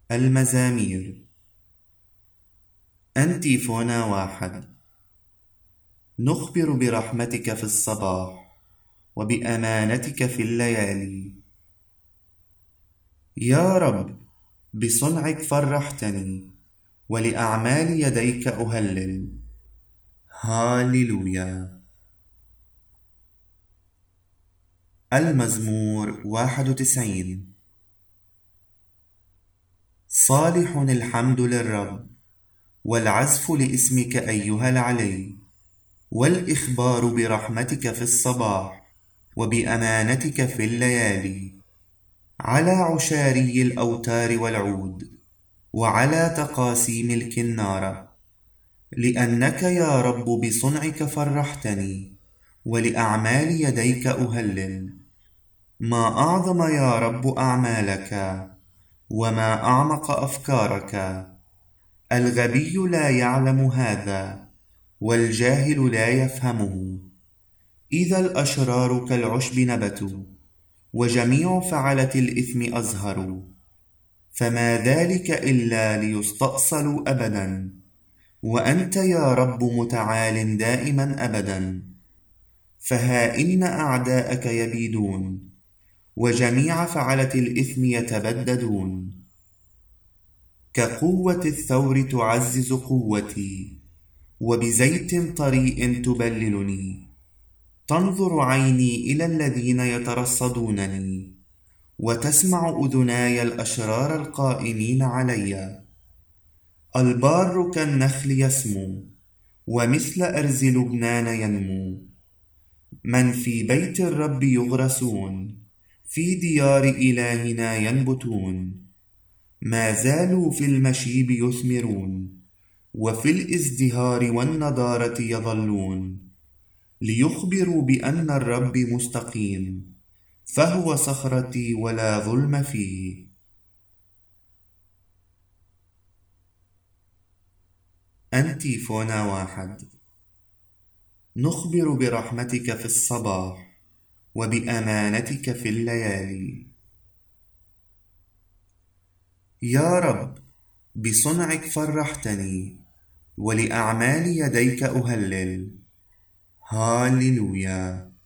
المزامير. أنتيفونا 1. نخبر برحمتك في الصباح وبأمانتك في الليالي. يا رب، بصنعك فرحتني، ولأعمال يديك أهلل. هاليلويا. المزمور 91. صالح الحمد للرب، والعزف لاسمك أيها العلي، والإخبار برحمتك في الصباح وبأمانتك في الليالي، على عشاري الأوتار والعود، وعلى تقاسيم الكنارة. لأنك يا رب بصنعك فرحتني، ولأعمال يديك أهلل. ما أعظم يا رب أعمالك، وما أعمق أفكارك. الغبي لا يعلم هذا، والجاهل لا يفهمه. إذا الأشرار كالعشب نبتوا، وجميع فعلة الإثم أزهروا، فما ذلك إلا ليستأصلوا أبدا. وأنت يا رب متعال دائما أبدا. فها إن أعداءك يبيدون، وجميع فعلة الإثم يتبددون. كقوة الثور تعزز قوتي، وبزيت طريء تبللني. تنظر عيني إلى الذين يترصدونني، وتسمع أذناي الأشرار القائمين علي. البار كالنخل يسمو، ومثل أرز لبنان ينمو. من في بيت الرب يغرسون، في ديار إلهنا ينبتون. ما زالوا في المشيب يثمرون، وفي الازدهار والنضارة يظلون. ليخبروا بأن الرب مستقيم، فهو صخرتي ولا ظلم فيه. أنتيفونا 1. نخبر برحمتك في الصباح وبأمانتك في الليالي. يا رب، بصنعك فرحتني، ولأعمال يديك أهلل. هاليلويا.